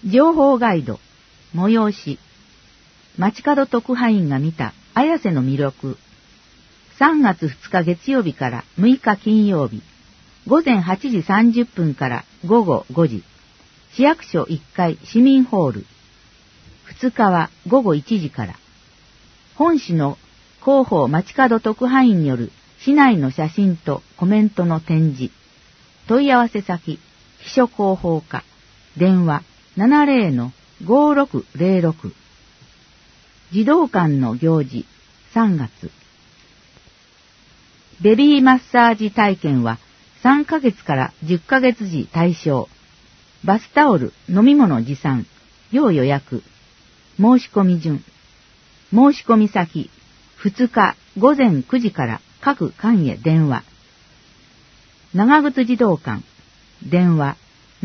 情報ガイド、催し、街角特派員が見た綾瀬の魅力。3月2日月曜日から6日金曜日、午前8時30分から午後5時、市役所1階市民ホール。2日は午後1時から。本市の広報街角特派員による市内の写真とコメントの展示。問い合わせ先、秘書広報課。電話 70-5606。児童館の行事、3月。ベビーマッサージ体験は3ヶ月から10ヶ月時対象。バスタオル、飲み物持参、要予約。申し込み順。申し込み先、2日午前9時から各館へ電話。長靴児童館、電話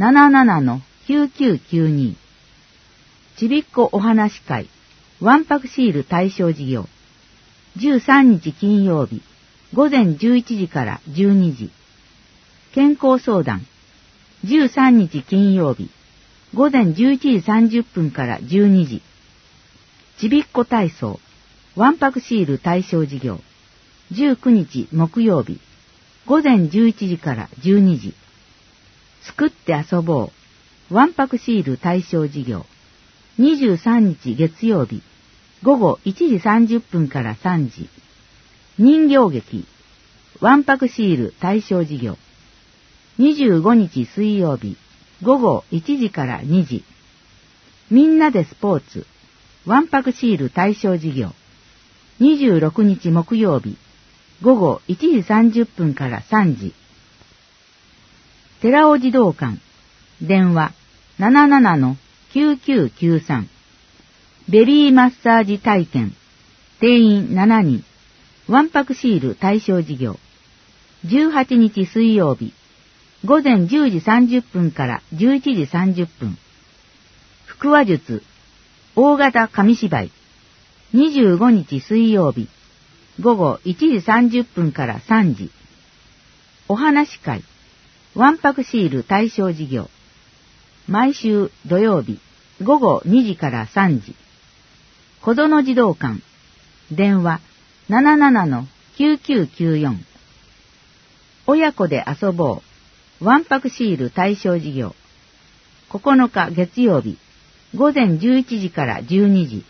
77-9992。ちびっこお話会、わんぱくシール対象事業。13日金曜日、午前11時から12時。健康相談。13日金曜日、午前11時30分から12時。ちびっこ体操、わんぱくシール対象事業。19日木曜日、午前11時から12時。作って遊ぼう、わんぱくシール対象事業。23日月曜日、午後1時30分から3時。人形劇、わんぱくシール対象事業。25日水曜日、午後1時から2時。みんなでスポーツ、わんぱくシール対象事業。26日木曜日、午後1時30分から3時。寺尾児童館、電話 77-9993。ベビーマッサージ体験、定員7人、わんぱくシール対象事業。18日水曜日、午前10時30分から11時30分。腹話術、大型紙芝居。25日水曜日、午後1時30分から3時。お話会、わんぱくシール対象事業。毎週土曜日、午後2時から3時。子どの児童館、電話 77-9994。親子で遊ぼう、わんぱくシール対象事業。9日月曜日、午前11時から12時。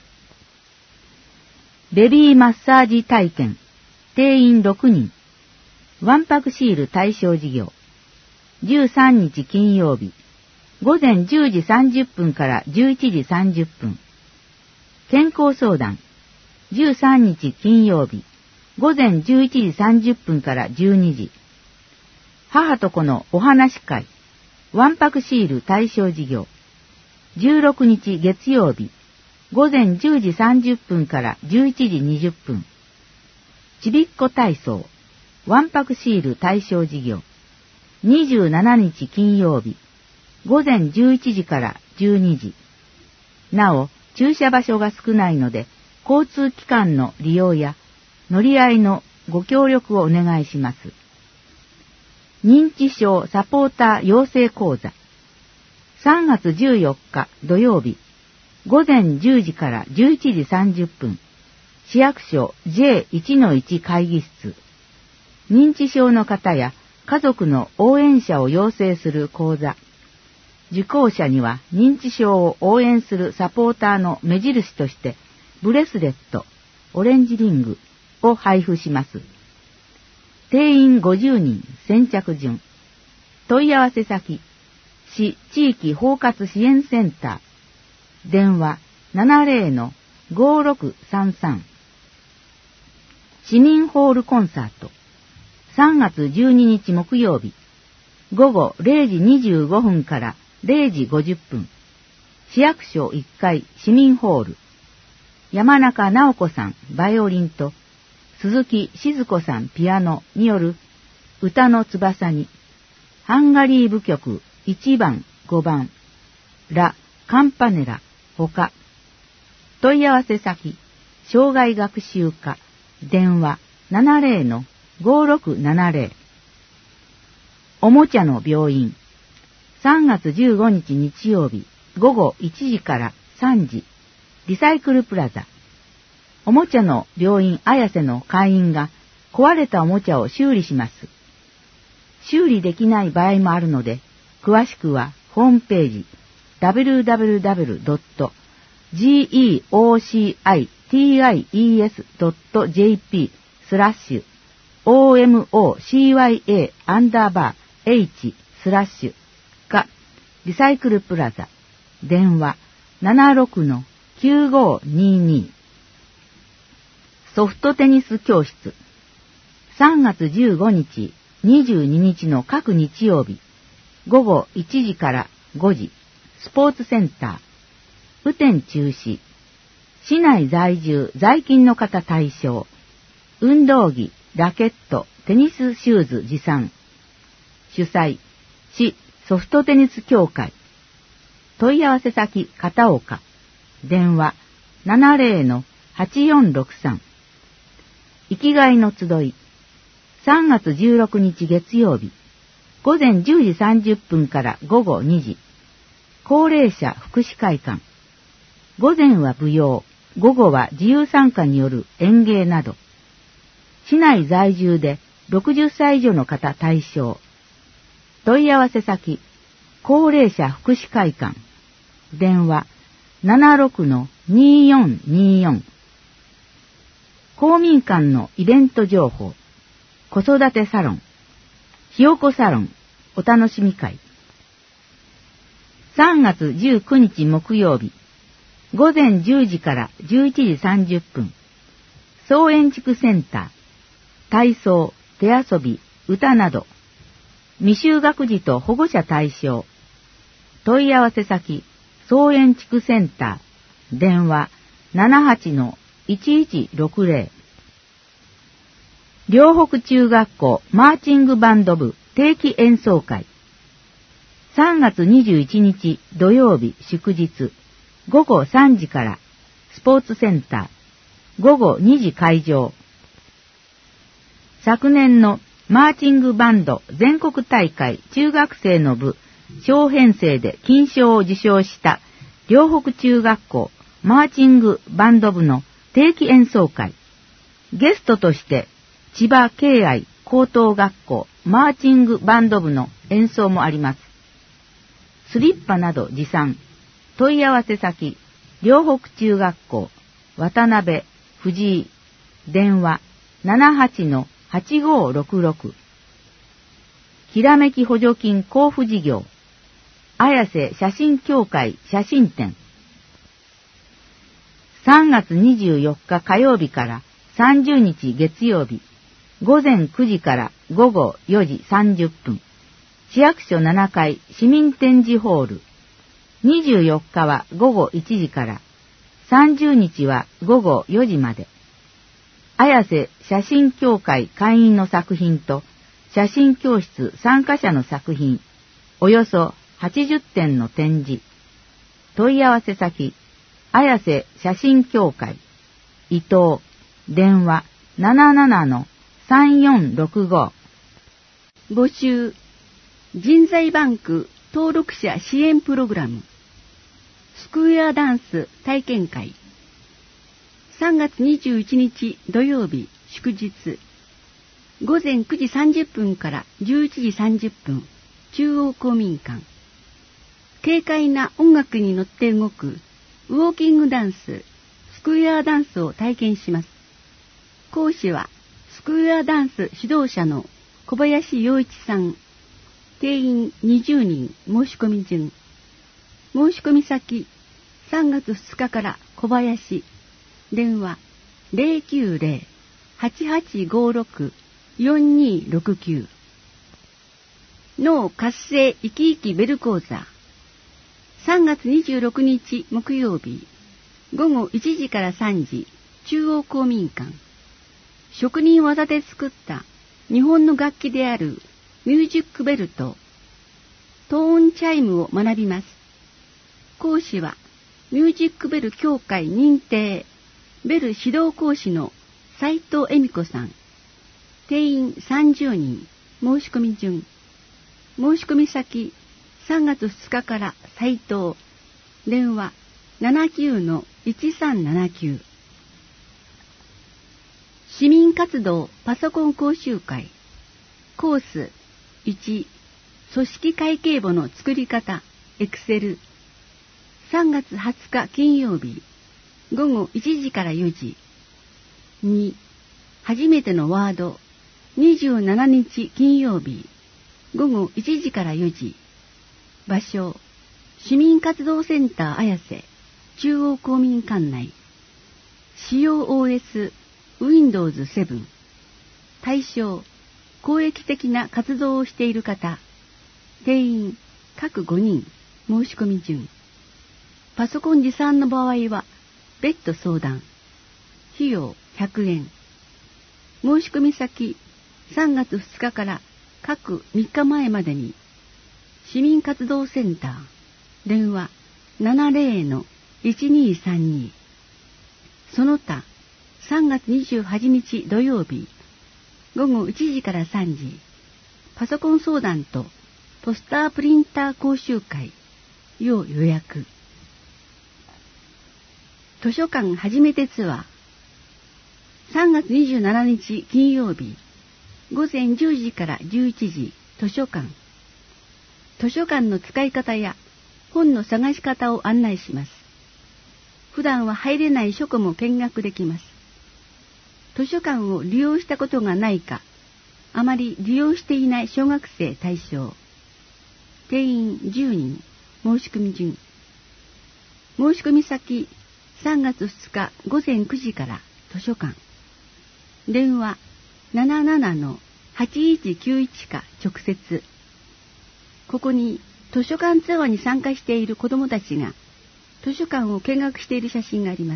ベビーマッサージ体験、定員6人、わんぱくシール対象事業。13日金曜日、午前10時30分から11時30分。健康相談、13日金曜日、午前11時30分から12時。母と子のお話会、わんぱくシール対象事業。16日月曜日、午前10時30分から11時20分。ちびっこ体操、わんぱくシール対象事業。27日金曜日、午前11時から12時。なお、駐車場所が少ないので、交通機関の利用や乗り合いのご協力をお願いします。認知症サポーター養成講座。3月14日土曜日、午前10時から11時30分。市役所 J1-1 会議室。認知症の方や家族の応援者を養成する講座。受講者には認知症を応援するサポーターの目印として、ブレスレット、オレンジリングを配布します。定員50人、先着順。問い合わせ先、市地域包括支援センター。電話 70-5633。市民ホールコンサート。3月12日木曜日、午後0時25分から0時50分。市役所1階市民ホール。山中直子さんバイオリンと鈴木静子さんピアノによる歌の翼に、ハンガリー舞曲1番5番ラ・カンパネラほか。問い合わせ先、障害学習課。電話 70-5670。おもちゃの病院。3月15日日曜日、 午後1時から3時、リサイクルプラザ。おもちゃの病院綾瀬の会員が壊れたおもちゃを修理します。修理できない場合もあるので、詳しくはホームページ www.geocities.jp/omocya_h/ かリサイクルプラザ電話 76-9522。 ソフトテニス教室3月15日、22日の各日曜日午後1時から5時、スポーツセンター、雨天中止、市内在住在勤の方対象、運動着、ラケット、テニスシューズ持参、主催、市ソフトテニス協会、問い合わせ先片岡、電話 70-8463。 生きがいの集い3月16日月曜日午前10時30分から午後2時、高齢者福祉会館。午前は舞踊、午後は自由参加による演芸など。市内在住で60歳以上の方対象。問い合わせ先、高齢者福祉会館。電話 76-2424。公民館のイベント情報。子育てサロン、ひよこサロン、お楽しみ会。3月19日木曜日、午前10時から11時30分、総園地区センター、体操、手遊び、歌など、未就学児と保護者対象。問い合わせ先、総園地区センター、電話 78-1160。両北中学校マーチングバンド部定期演奏会。3月21日土曜日祝日、午後3時からスポーツセンター、午後2時会場。昨年のマーチングバンド全国大会中学生の部小編成で金賞を受賞した両北中学校マーチングバンド部の定期演奏会。ゲストとして千葉敬愛高等学校マーチングバンド部の演奏もあります。スリッパなど持参。問い合わせ先、両北中学校渡辺藤井、電話 78-8566。きらめき補助金交付事業、綾瀬写真協会写真展。3月24日火曜日から30日月曜日、午前9時から午後4時30分、市役所7階市民展示ホール。24日は午後1時から、30日は午後4時まで。綾瀬写真協会会員の作品と写真教室参加者の作品、およそ80点の展示。問い合わせ先、綾瀬写真協会伊藤、電話 77-3465。 募集、人材バンク登録者支援プログラム、スクエアダンス体験会。3月21日土曜日祝日、午前9時30分から11時30分、中央公民館。軽快な音楽に乗って動くウォーキングダンス、スクエアダンスを体験します。講師はスクエアダンス指導者の小林洋一さん。定員20人。申し込み順。申し込み先、3月2日から小林。電話 090-8856-4269。脳活性生き生きベル講座。3月26日木曜日、午後1時から3時、中央公民館。職人技で作った日本の楽器であるミュージックベルとトーンチャイムを学びます。講師はミュージックベル協会認定ベル指導講師の斉藤恵美子さん。定員30人。申し込み順。申し込み先、3月2日から斉藤。 電話 79-1379。市民活動パソコン講習会コース1、組織会計簿の作り方エクセル。3月20日金曜日午後1時から4時。2、初めてのワード27日金曜日午後1時から4時。場所市民活動センター綾瀬中央公民館内。使用 OS Windows 7。対象公益的な活動をしている方。定員各5人。申し込み順。パソコン持参の場合は別途相談。費用100円。申し込み先3月2日から各3日前までに。市民活動センター電話 70-1232。その他3月28日土曜日午後1時から3時。パソコン相談とポスタープリンター講習会要予約。図書館初めてツアー3月27日金曜日午前10時から11時。図書館の使い方や本の探し方を案内します。普段は入れない書庫も見学できます。図書館を利用したことがないか、あまり利用していない小学生対象。定員10人。申し込み順。申し込み先3月2日午前9時から図書館。電話 77-8191 か直接。ここに図書館ツアーに参加している子どもたちが図書館を見学している写真があります。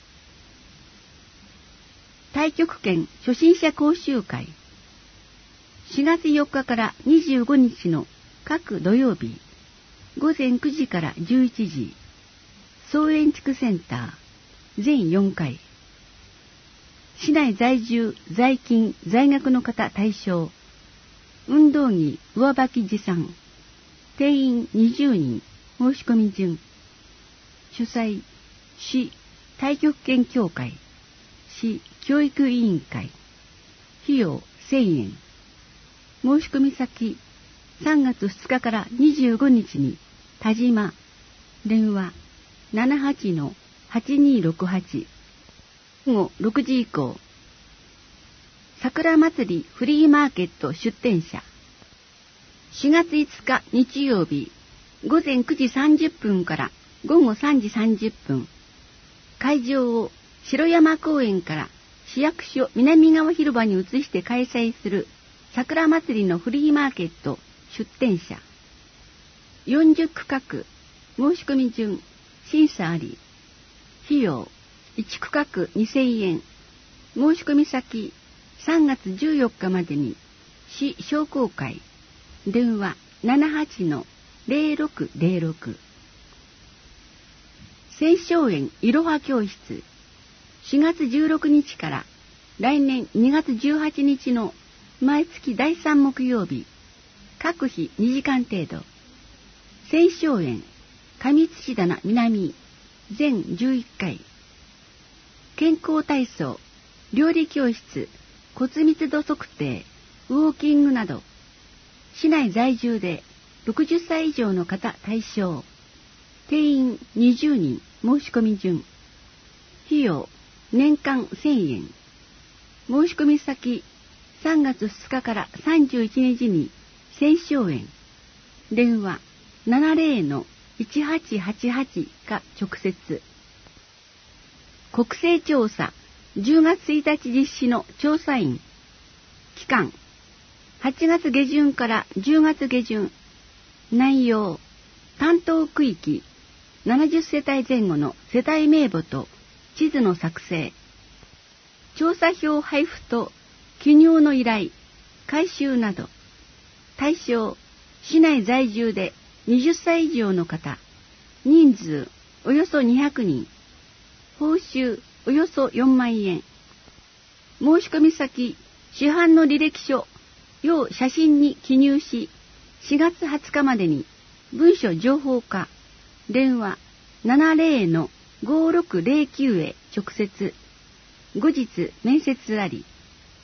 太極拳初心者講習会4月4日から25日の各土曜日午前9時から11時。総園地区センター全4回。市内在住在勤在学の方対象。運動着上履き持参。定員20人。申し込み順。主催市太極拳協会市教育委員会。費用1000円。申し込み先3月2日から25日に田島。電話 78-8268。午後6時以降。桜祭りフリーマーケット出店者4月5日日曜日午前9時30分から午後3時30分。会場を城山公園から市役所南側広場に移して開催する桜祭りのフリーマーケット出店者。40区画。申し込み順。審査あり。費用1区画2000円。申し込み先3月14日までに市商工会。電話 78-0606。青少園いろは教室4月16日から来年2月18日の毎月第3木曜日各日2時間程度。青少園上土棚南全11回。健康体操料理教室骨密度測定ウォーキングなど市内在住で60歳以上の方対象。定員20人。申し込み順。費用年間1000円。申し込み先3月2日から31日に青少園。電話 70-1888 か直接。国勢調査10月1日実施の調査員。期間8月下旬から10月下旬。内容担当区域70世帯前後の世帯名簿と地図の作成。調査票配布と記入の依頼回収など。対象市内在住で20歳以上の方。人数およそ200人。報酬およそ4万円。申し込み先市販の履歴書要写真に記入し4月20日までに文書情報化。電話 70-5609へ直接。後日面接あり。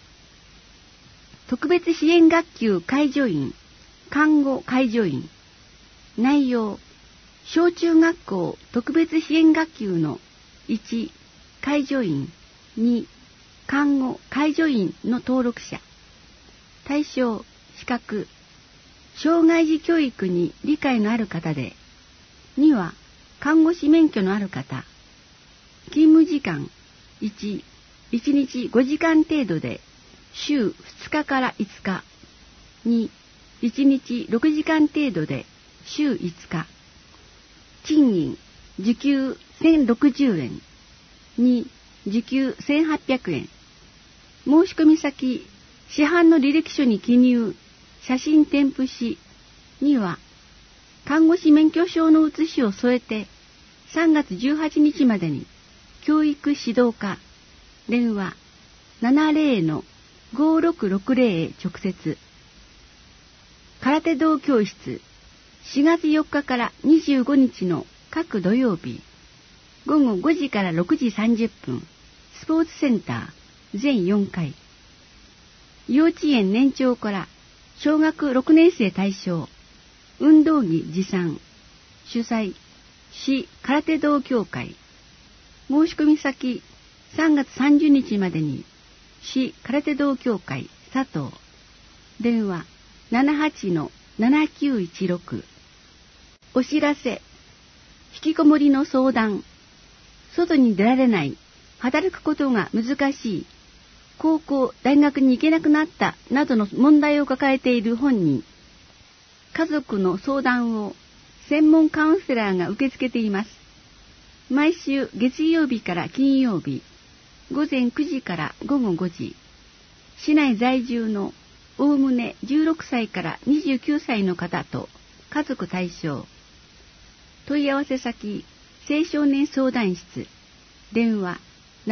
特別支援学級介助員、看護介助員。内容、小中学校特別支援学級の1、介助員、2、看護介助員の登録者。対象、資格、障害児教育に理解のある方で、2は看護師免許のある方。勤務時間、1、1日5時間程度で、週2日から5日。2、1日6時間程度で、週5日。賃金、時給1060円。2、時給1800円。申し込み先、市販の履歴書に記入、写真添付し、2は、看護師免許証の写しを添えて、3月18日までに、教育指導課、電話、70-5660へ直接。空手道教室、4月4日から25日の各土曜日、午後5時から6時30分、スポーツセンター、全4回。幼稚園年長から小学6年生対象、運動着持参、主催、市空手道協会。申し込み先、3月30日までに、市空手道協会佐藤。電話、78-7916。お知らせ、引きこもりの相談、外に出られない、働くことが難しい、高校、大学に行けなくなったなどの問題を抱えている本人、家族の相談を専門カウンセラーが受け付けています。毎週月曜日から金曜日、午前9時から午後5時、市内在住のおおむね16歳から29歳の方と家族対象。問い合わせ先、青少年相談室、電話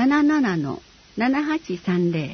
77-7830。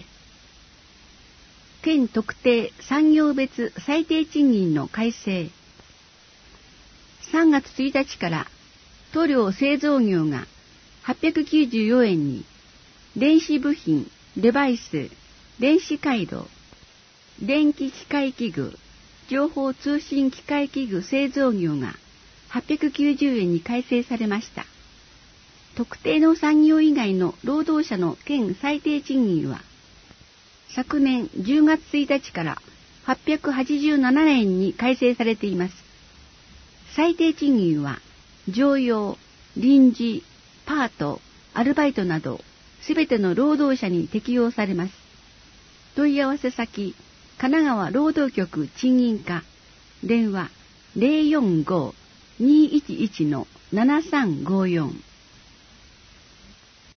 県特定産業別最低賃金の改正。3月1日から塗料製造業が894円に、電子部品、デバイス、電子回路、電気機械器具、情報通信機械器具製造業が890円に改正されました。特定の産業以外の労働者の県最低賃金は、昨年10月1日から887円に改正されています。最低賃金は、常用、臨時、パート、アルバイトなど、すべての労働者に適用されます。問い合わせ先、神奈川労働局賃金課、電話 045-211-7354。